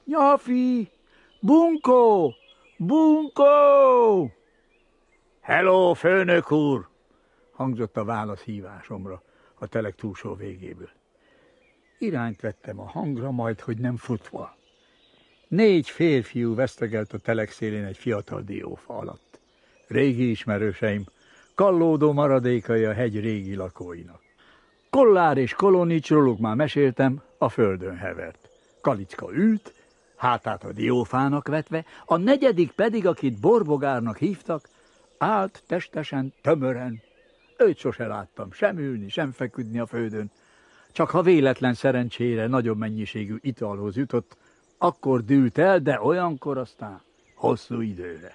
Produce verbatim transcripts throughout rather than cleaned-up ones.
Nyafi! Bunkó! Bunkó! Hello, főnök úr! Hangzott a válasz hívásomra a telek túlsó végéből. Irányt vettem a hangra, majd hogy nem futva. Négy férfiú vesztegelt a telek szélén egy fiatal diófa alatt. Régi ismerőseim, kallódó maradékai a hegy régi lakóinak. Kollár és Kolonics, róluk már meséltem, a földön hevert. Kalicka ült, hátát a diófának vetve, a negyedik pedig, akit Borbogárnak hívtak, állt testesen, tömören. Őt sose láttam sem ülni, sem feküdni a földön. Csak ha véletlen szerencsére nagyobb mennyiségű italhoz jutott, akkor dűlt el, de olyankor aztán hosszú időre.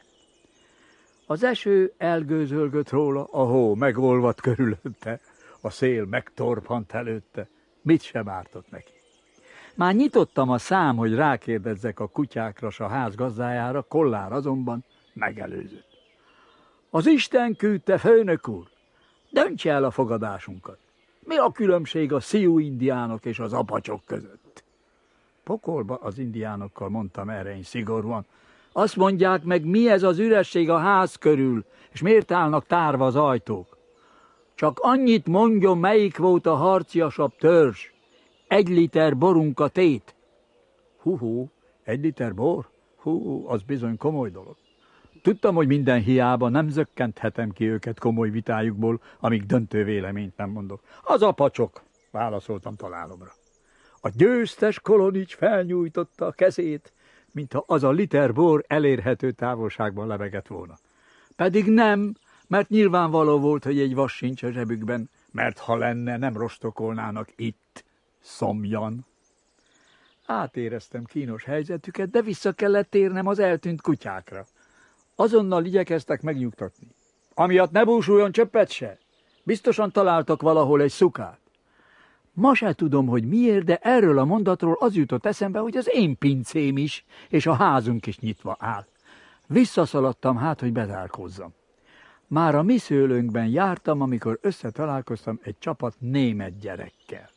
Az eső elgőzölgött róla, a hó megolvadt körülötte, a szél megtorpant előtte, mit sem ártott neki. Már nyitottam a szám, hogy rákérdezzek a kutyákra s a ház gazdájára, Kollár azonban megelőzött. Az Isten küldte, főnök úr, döntse el a fogadásunkat. Mi a különbség a Sioux indiánok és az apacsok között? Pokolba az indiánokkal, mondtam erre én szigorúan. Azt mondják meg, mi ez az üresség a ház körül, és miért állnak tárva az ajtók? Csak annyit mondjon, melyik volt a harciasabb törzs. Egy liter borunk a tét. Hú-hú, egy liter bor? Hú, az bizony komoly dolog. Tudtam, hogy minden hiába nem zökkenthetem ki őket komoly vitájukból, amíg döntő véleményt nem mondok. Az apacsok, válaszoltam találomra. A győztes Kolonics felnyújtotta a kezét, mintha az a liter bor elérhető távolságban lebegett volna. Pedig nem, mert nyilvánvaló volt, hogy egy vas sincs a zsebükben, mert ha lenne, nem rostokolnának itt, szomjan. Átéreztem kínos helyzetüket, de vissza kellett térnem az eltűnt kutyákra. Azonnal igyekeztek megnyugtatni. Amiatt ne búsuljon csöppet se. Biztosan találtak valahol egy szukát. Ma se tudom, hogy miért, de erről a mondatról az jutott eszembe, hogy az én pincém is, és a házunk is nyitva áll. Visszaszaladtam hát, hogy bezárkózzam. Már a mi szőlőnkben jártam, amikor összetalálkoztam egy csapat német gyerekkel.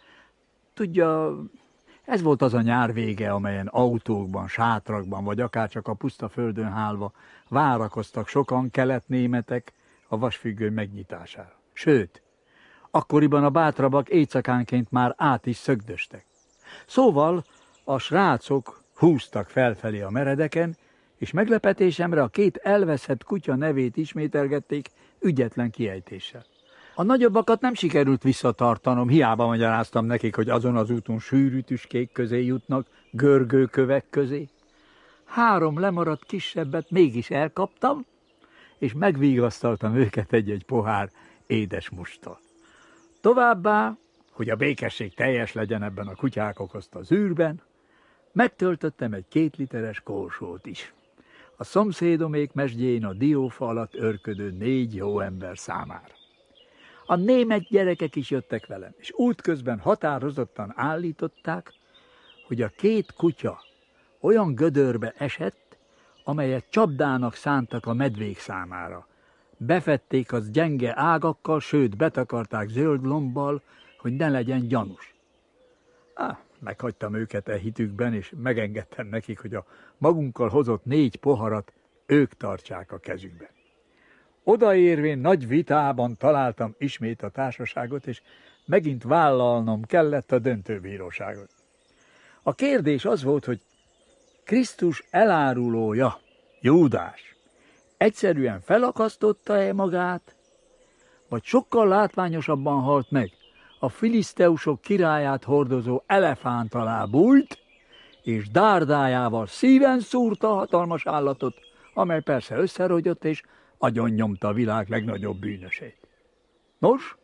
Tudja, ez volt az a nyár vége, amelyen autókban, sátrakban, vagy akár csak a puszta földön hálva várakoztak sokan keletnémetek a vasfüggöny megnyitására. Sőt, akkoriban a bátrabbak éjszakánként már át is szögdöstek. Szóval a srácok húztak felfelé a meredeken, és meglepetésemre a két elveszett kutya nevét ismételgették ügyetlen kiejtéssel. A nagyobbakat nem sikerült visszatartanom, hiába magyaráztam nekik, hogy azon az úton sűrű tüskék közé jutnak, görgőkövek közé. Három lemaradt kisebbet mégis elkaptam, és megvigasztaltam őket egy-egy pohár édes musttal. Továbbá, hogy a békesség teljes legyen ebben a kutyák okozta zűrben, megtöltöttem egy két literes korsót is. A szomszédomék mesdjén a diófa alatt örködő négy jó ember számára. A német gyerekek is jöttek velem, és útközben határozottan állították, hogy a két kutya olyan gödörbe esett, amelyet csapdának szántak a medvék számára. Befették az gyenge ágakkal, sőt betakarták zöld lombbal, hogy ne legyen gyanús. Á, meghagytam őket e hitükben, és megengedtem nekik, hogy a magunkkal hozott négy poharat ők tartsák a kezükben. Odaérvén nagy vitában találtam ismét a társaságot, és megint vállalnom kellett a döntőbíróságot. A kérdés az volt, hogy Krisztus elárulója, Júdás, egyszerűen felakasztotta-e magát, vagy sokkal látványosabban halt meg, a filiszteusok királyát hordozó elefánt alá bújt, és dárdájával szíven szúrta a hatalmas állatot, amely persze összerogyott, és agyon nyomta a világ legnagyobb bűnösét. Nos?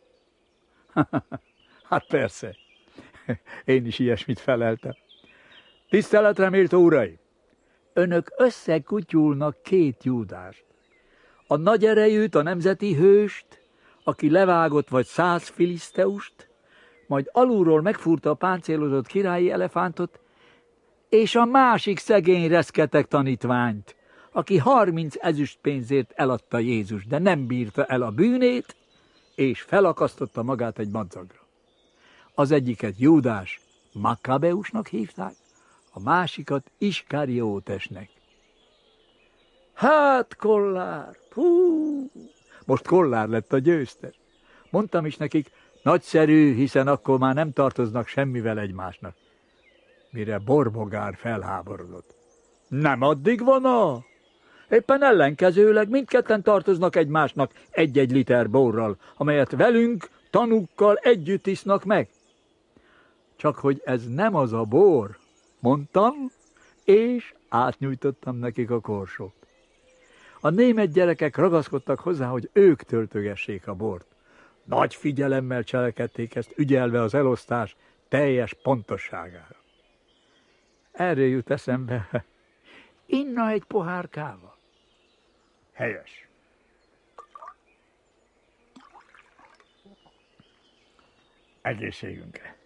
Hát persze, én is ilyesmit feleltem. Tiszteletre méltó uraim! Önök összekutyulnak két Júdást. A nagy erejűt, a nemzeti hőst, aki levágott vagy száz filiszteust, majd alulról megfúrta a páncélozott királyi elefántot, és a másik szegény reszketek tanítványt, aki harminc ezüstpénzért eladta Jézus, de nem bírta el a bűnét, és felakasztotta magát egy madzagra. Az egyiket Júdás Makkabeusnak hívták, a másikat Iskariótesnek. Hát, Kollár, hú, most Kollár lett a győztes. Mondtam is nekik, nagyszerű, hiszen akkor már nem tartoznak semmivel egymásnak. Mire Borbogár felháborodott. Nem addig van a? Éppen ellenkezőleg mindketten tartoznak egymásnak egy-egy liter borral, amelyet velünk, tanúkkal együtt isznak meg. Csak hogy ez nem az a bor, mondtam, és átnyújtottam nekik a korsót. A német gyerekek ragaszkodtak hozzá, hogy ők töltögessék a bort. Nagy figyelemmel cselekedték ezt, ügyelve az elosztás teljes pontosságára. Erről jut eszembe, inna egy pohár káva. Helyes. Egészségünkre.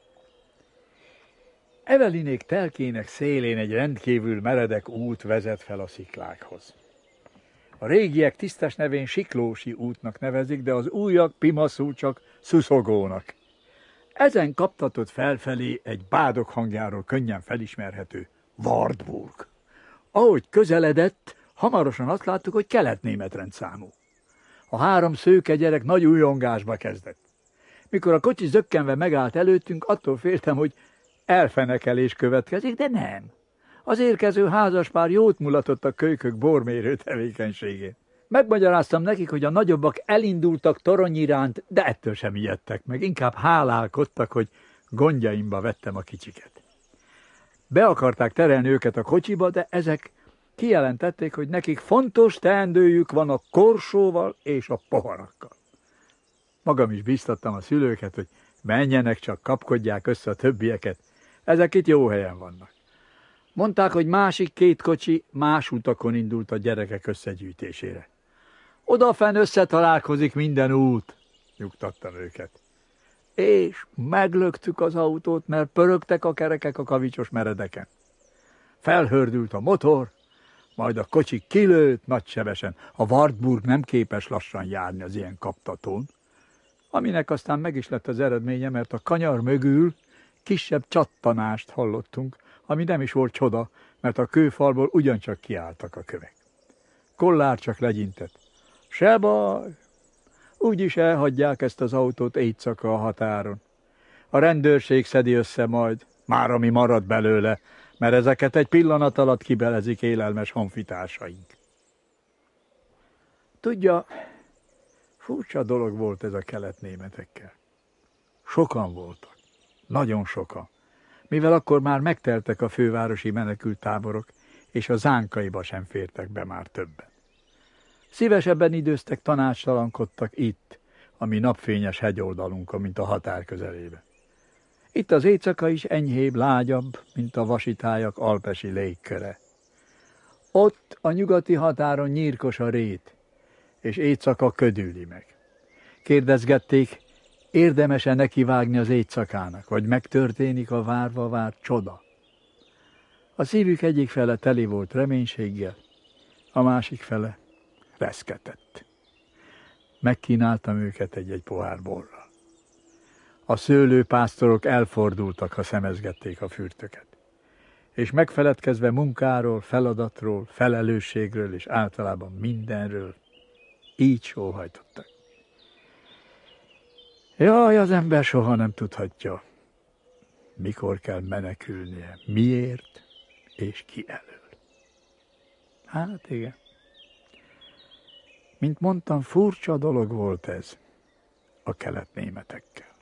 Evelinék telkének szélén egy rendkívül meredek út vezet fel a sziklákhoz. A régiek tisztes nevén Siklósi útnak nevezik, de az újak pimaszul csak Szuszogónak. Ezen kaptatott felfelé egy bádog hangjáról könnyen felismerhető Wartburg. Ahogy közeledett, hamarosan azt láttuk, hogy kelet-német rendszámú. A három szőke gyerek nagy újongásba kezdett. Mikor a kocsi zökkenve megállt előttünk, attól féltem, hogy elfenekelés következik, de nem. Az érkező házaspár jót mulatott a kölykök bormérő tevékenységén. Megmagyaráztam nekik, hogy a nagyobbak elindultak torony iránt, de ettől sem ijedtek meg, inkább hálálkodtak, hogy gondjaimba vettem a kicsiket. Be akarták terelni őket a kocsiba, de ezek kijelentették, hogy nekik fontos teendőjük van a korsóval és a poharakkal. Magam is biztattam a szülőket, hogy menjenek, csak kapkodják össze a többieket, ezek itt jó helyen vannak. Mondták, hogy másik két kocsi más utakon indult a gyerekek összegyűjtésére. Odafenn összetalálkozik minden út, nyugtattam őket. És meglöktük az autót, mert pörögtek a kerekek a kavicsos meredeken. Felhördült a motor, majd a kocsi kilőtt nagysebesen. A Wartburg nem képes lassan járni az ilyen kaptatón, aminek aztán meg is lett az eredménye, mert a kanyar mögül kisebb csattanást hallottunk, ami nem is volt csoda, mert a kőfalból ugyancsak kiálltak a kövek. Kollár csak legyintett. Se baj, úgyis elhagyják ezt az autót éjszaka a határon. A rendőrség szedi össze majd, már ami marad belőle, mert ezeket egy pillanat alatt kibelezik élelmes honfitársaink. Tudja, furcsa dolog volt ez a keletnémetekkel. Sokan voltak, nagyon sokan, mivel akkor már megteltek a fővárosi menekülttáborok, és a Zánkaiba sem fértek be már többen. Szívesebben időztek, tanácstalankodtak itt, a mi napfényes hegyoldalunkkal, mint a határ közelébe. Itt az éjszaka is enyhébb, lágyabb, mint a vasitájak alpesi légköre. Ott a nyugati határon nyírkos a rét, és éjszaka ködüli meg. Kérdezgették, érdemes-e nekivágni az éjszakának, vagy megtörténik a várva várt csoda. A szívük egyik fele teli volt reménységgel, a másik fele reszketett. Megkínáltam őket egy-egy pohár borral. A szőlőpásztorok elfordultak, ha szemezgették a fürtöket, és megfeledkezve munkáról, feladatról, felelősségről és általában mindenről, így sóhajtottak. Jaj, az ember soha nem tudhatja, mikor kell menekülnie, miért és ki elől. Hát igen. Mint mondtam, furcsa dolog volt ez a keletnémetekkel.